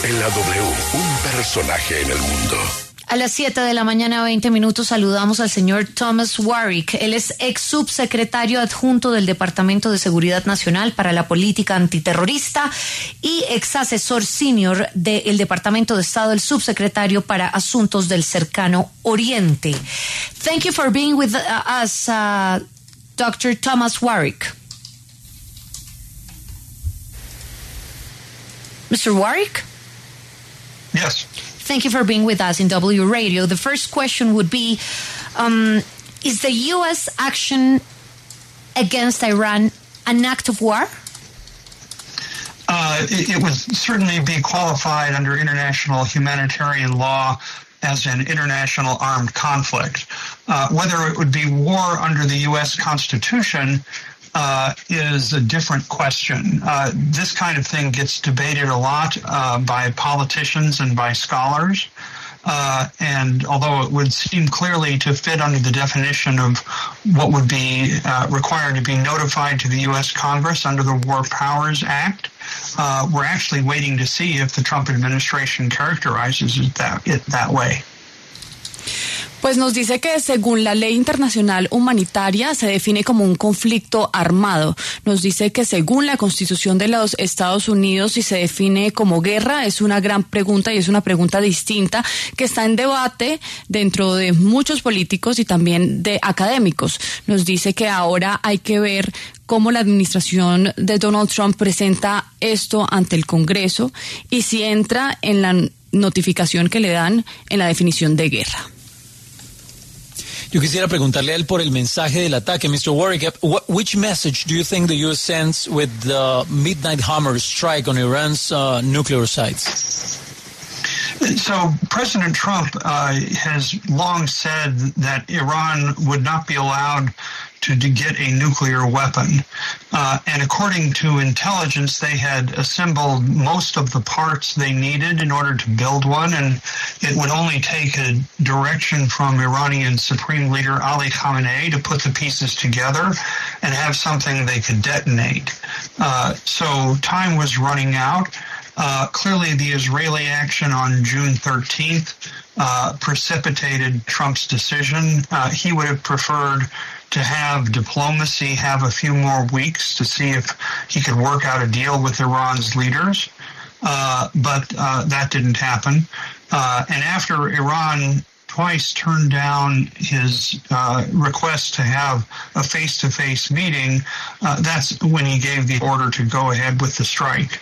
En la W, un personaje en el mundo. A las 7:20 saludamos al señor Thomas Warwick. Él es ex subsecretario adjunto del Departamento de Seguridad Nacional para la Política Antiterrorista y ex asesor senior del Departamento de Estado, el subsecretario para Asuntos del Cercano Oriente. Thank you for being with us, Dr. Thomas Warwick. Mr. Warwick? Yes. Thank you for being with us in W Radio. The first question would be, is the U.S. action against Iran an act of war? It would certainly be qualified under international humanitarian law as an international armed conflict. Whether it would be war under the U.S. Constitution is a different question. This kind of thing gets debated a lot by politicians and by scholars. And although it would seem clearly to fit under the definition of what would be required to be notified to the U.S. Congress under the War Powers Act, we're actually waiting to see if the Trump administration characterizes it that way. Pues nos dice que según la ley internacional humanitaria se define como un conflicto armado. Nos dice que según la Constitución de los Estados Unidos, si se define como guerra, es una gran pregunta y es una pregunta distinta que está en debate dentro de muchos políticos y también de académicos. Nos dice que ahora hay que ver cómo la administración de Donald Trump presenta esto ante el Congreso y si entra en la notificación que le dan en la definición de guerra. Yo quisiera preguntarle a él por el mensaje del ataque. Mr. Warwick, which message do you think the U.S. sends with the Midnight Hammer strike on Iran's nuclear sites? So President Trump has long said that Iran would not be allowed to get a nuclear weapon. And according to intelligence, they had assembled most of the parts they needed in order to build one, and it would only take a direction from Iranian Supreme Leader Ali Khamenei to put the pieces together and have something they could detonate. So time was running out. Clearly, the Israeli action on June 13th precipitated Trump's decision. He would have preferred to have diplomacy have a few more weeks to see if he could work out a deal with Iran's leaders. But that didn't happen. And after Iran twice turned down his request to have a face-to-face meeting, that's when he gave the order to go ahead with the strike.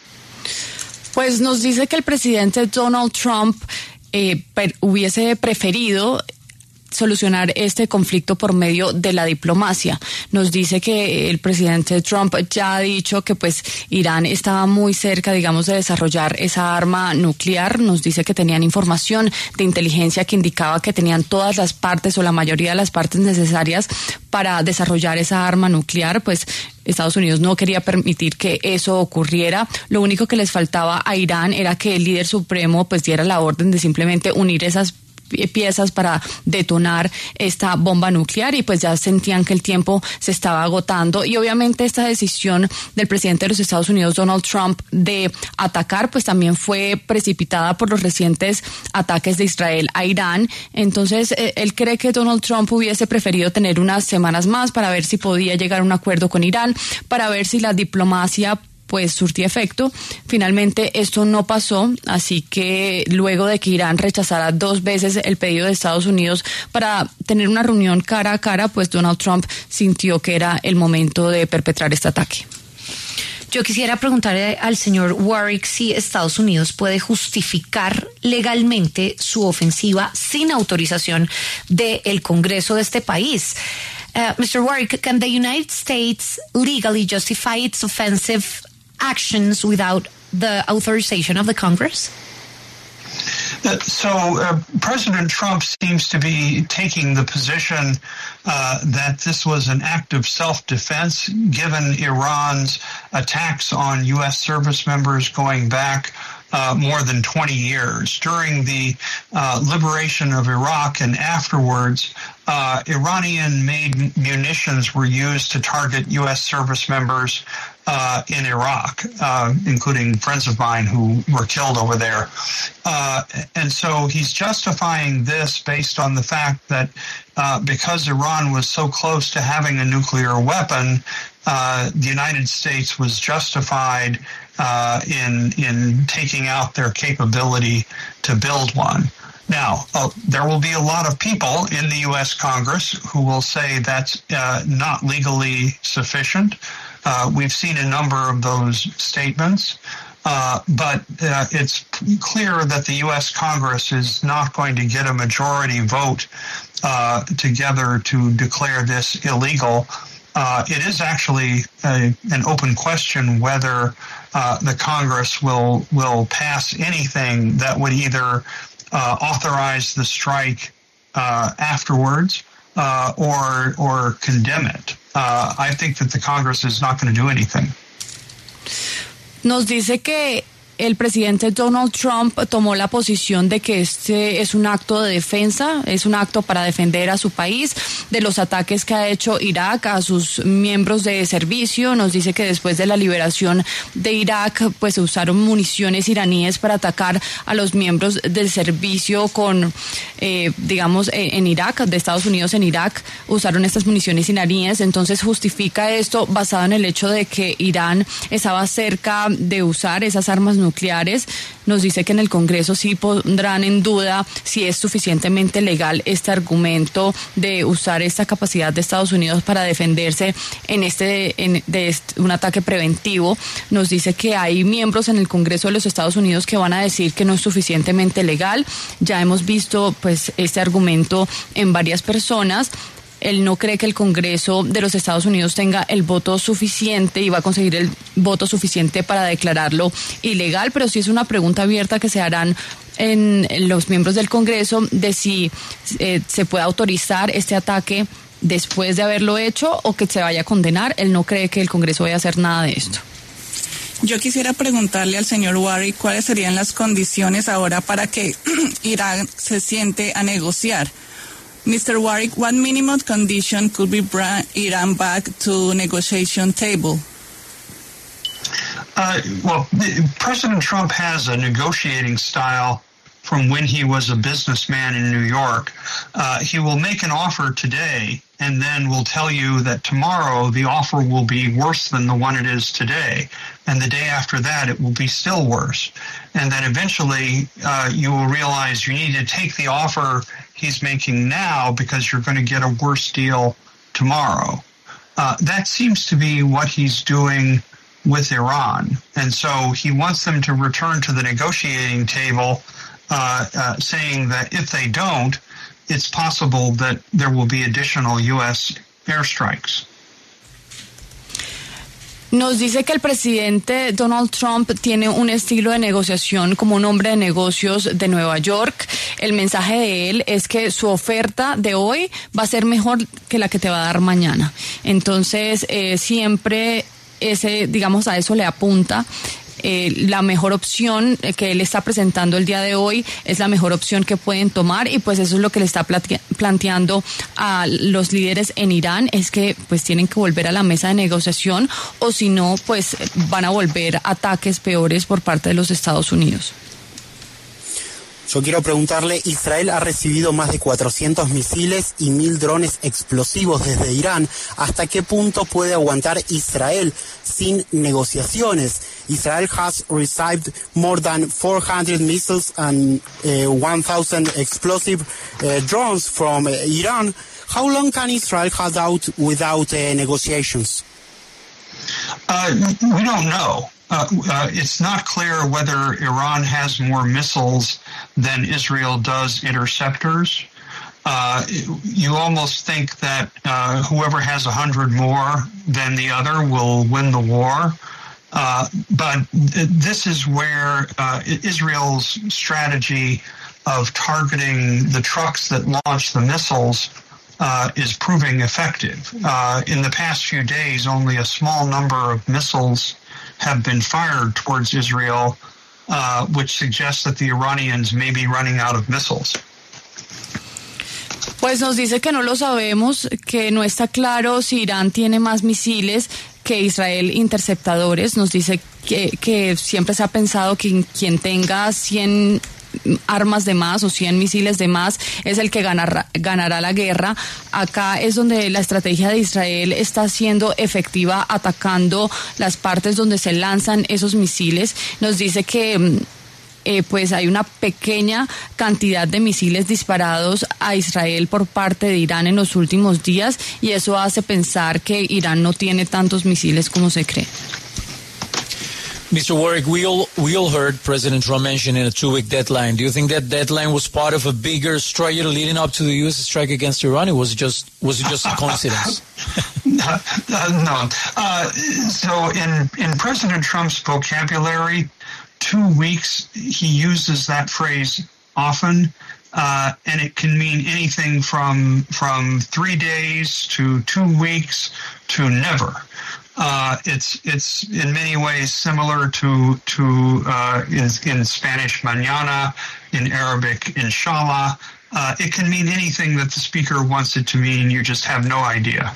Pues nos dice que el presidente Donald Trump hubiese preferido solucionar este conflicto por medio de la diplomacia. Nos dice que el presidente Trump ya ha dicho que pues Irán estaba muy cerca, digamos, de desarrollar esa arma nuclear. Nos dice que tenían información de inteligencia que indicaba que tenían todas las partes o la mayoría de las partes necesarias para desarrollar esa arma nuclear. Pues Estados Unidos no quería permitir que eso ocurriera. Lo único que les faltaba a Irán era que el líder supremo pues diera la orden de simplemente unir esas piezas para detonar esta bomba nuclear y pues ya sentían que el tiempo se estaba agotando y obviamente esta decisión del presidente de los Estados Unidos, Donald Trump, de atacar pues también fue precipitada por los recientes ataques de Israel a Irán. Entonces él cree que Donald Trump hubiese preferido tener unas semanas más para ver si podía llegar a un acuerdo con Irán, para ver si la diplomacia pues surtía efecto. Finalmente esto no pasó, así que luego de que Irán rechazara 2 veces el pedido de Estados Unidos para tener una reunión cara a cara, pues Donald Trump sintió que era el momento de perpetrar este ataque. Yo quisiera preguntarle al señor Warwick si Estados Unidos puede justificar legalmente su ofensiva sin autorización del Congreso de este país. Mr. Warwick, can the United States legally justify its offensive actions without the authorization of the Congress? So President Trump seems to be taking the position that this was an act of self-defense given Iran's attacks on U.S. service members going back more than 20 years. During the liberation of Iraq and afterwards, Iranian-made munitions were used to target U.S. service members in Iraq, including friends of mine who were killed over there. And so he's justifying this based on the fact that because Iran was so close to having a nuclear weapon, the United States was justified in taking out their capability to build one. Now, there will be a lot of people in the U.S. Congress who will say that's not legally sufficient. We've seen a number of those statements, but it's clear that the U.S. Congress is not going to get a majority vote together to declare this illegal. It is actually an open question whether the Congress will pass anything that would either authorize the strike afterwards or condemn it. I think that the Congress is not going to do anything. Nos dice que el presidente Donald Trump tomó la posición de que este es un acto de defensa, es un acto para defender a su país de los ataques que ha hecho Irak a sus miembros de servicio. Nos dice que después de la liberación de Irak, pues se usaron municiones iraníes para atacar a los miembros del servicio con, digamos, en Irak, de Estados Unidos en Irak, usaron estas municiones iraníes. Entonces justifica esto basado en el hecho de que Irán estaba cerca de usar esas armas nucleares. Nos dice que en el Congreso sí pondrán en duda si es suficientemente legal este argumento de usar esta capacidad de Estados Unidos para defenderse de un ataque preventivo. Nos dice que hay miembros en el Congreso de los Estados Unidos que van a decir que no es suficientemente legal. Ya hemos visto pues este argumento en varias personas. Él no cree que el Congreso de los Estados Unidos tenga el voto suficiente y va a conseguir el voto suficiente para declararlo ilegal, pero sí es una pregunta abierta que se harán en los miembros del Congreso de si se puede autorizar este ataque después de haberlo hecho o que se vaya a condenar. Él no cree que el Congreso vaya a hacer nada de esto. Yo quisiera preguntarle al señor Warrick cuáles serían las condiciones ahora para que Irán se siente a negociar. Mr. Warrick, what minimum condition could be bring Iran back to negotiation table? Well, President Trump has a negotiating style from when he was a businessman in New York. He will make an offer today and then will tell you that tomorrow the offer will be worse than the one it is today. And the day after that, it will be still worse. And then eventually you will realize you need to take the offer he's making now because you're going to get a worse deal tomorrow. That seems to be what he's doing with Iran. And so he wants them to return to the negotiating table, saying that if they don't, it's possible that there will be additional U.S. airstrikes. Nos dice que el presidente Donald Trump tiene un estilo de negociación como un hombre de negocios de Nueva York. El mensaje de él es que su oferta de hoy va a ser mejor que la que te va a dar mañana. Entonces, siempre digamos, a eso le apunta. La mejor opción que él está presentando el día de hoy es la mejor opción que pueden tomar, y pues eso es lo que le está planteando a los líderes en Irán, es que pues tienen que volver a la mesa de negociación, o si no pues van a volver ataques peores por parte de los Estados Unidos. Yo quiero preguntarle, Israel ha recibido más de 400 misiles y 1.000 drones explosivos desde Irán. ¿Hasta qué punto puede aguantar Israel sin negociaciones? Israel has received more than 400 missiles and 1,000 explosive drones from Iran. How long can Israel hold out without negotiations? We don't know. It's not clear whether Iran has more missiles than Israel does interceptors. You almost think that whoever has 100 more than the other will win the war. But this is where Israel's strategy of targeting the trucks that launch the missiles is proving effective. In the past few days, only a small number of missiles have been fired towards Israel, which suggests that the Iranians may be running out of missiles. Pues nos dice que no lo sabemos, que no está claro si Irán tiene más misiles que Israel interceptadores, nos dice que siempre se ha pensado que quien tenga 100 armas de más o 100 misiles de más es el que ganará la guerra. Acá es donde la estrategia de Israel está siendo efectiva, atacando las partes donde se lanzan esos misiles. Nos dice que pues hay una pequeña cantidad de misiles disparados a Israel por parte de Irán en los últimos días, y eso hace pensar que Irán no tiene tantos misiles como se cree. Mr. Warwick, we all heard President Trump mentioning a 2-week deadline. Do you think that deadline was part of a bigger strategy leading up to the U.S. strike against Iran, or was it just a coincidence? No. So in President Trump's vocabulary, 2 weeks, he uses that phrase often, and it can mean anything from 3 days to 2 weeks to never. It's in many ways similar to in Spanish mañana, in Arabic inshallah. It can mean anything that the speaker wants it to mean. You just have no idea.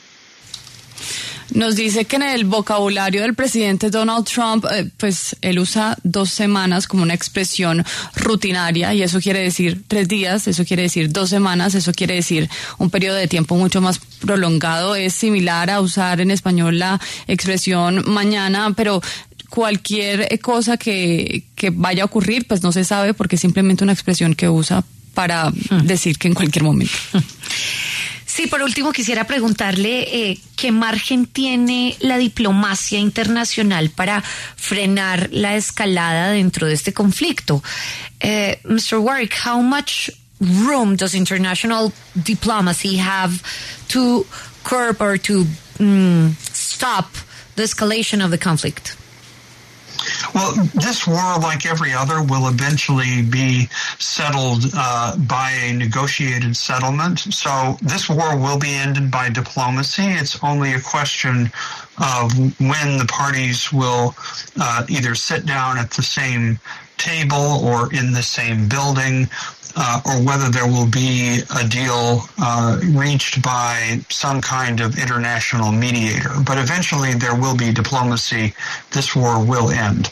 Nos dice que en el vocabulario del presidente Donald Trump, pues él usa 2 semanas como una expresión rutinaria, y eso quiere decir 3 días, eso quiere decir 2 semanas, eso quiere decir un periodo de tiempo mucho más prolongado. Es similar a usar en español la expresión mañana, pero cualquier cosa que vaya a ocurrir, pues no se sabe, porque es simplemente una expresión que usa para decir que en cualquier momento. Sí, por último quisiera preguntarle qué margen tiene la diplomacia internacional para frenar la escalada dentro de este conflicto. Mr. Warwick, how much room does international diplomacy have to curb or to stop the escalation of the conflict? Well, this war, like every other, will eventually be settled by a negotiated settlement. So this war will be ended by diplomacy. It's only a question of when the parties will either sit down at the same table or in the same building, or whether there will be a deal reached by some kind of international mediator. But eventually there will be diplomacy. This war will end.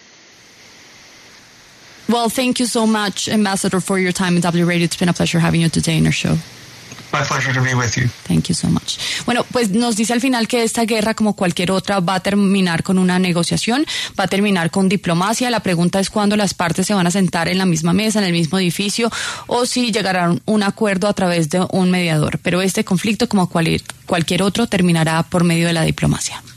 Well, thank you so much, Ambassador, for your time in W Radio. It's been a pleasure having you today in our show. My pleasure to be with you. Thank you so much. Bueno, pues nos dice al final que esta guerra, como cualquier otra, va a terminar con una negociación, va a terminar con diplomacia. La pregunta es cuándo las partes se van a sentar en la misma mesa, en el mismo edificio, o si llegarán a un acuerdo a través de un mediador. Pero este conflicto, como cualquier otro, terminará por medio de la diplomacia.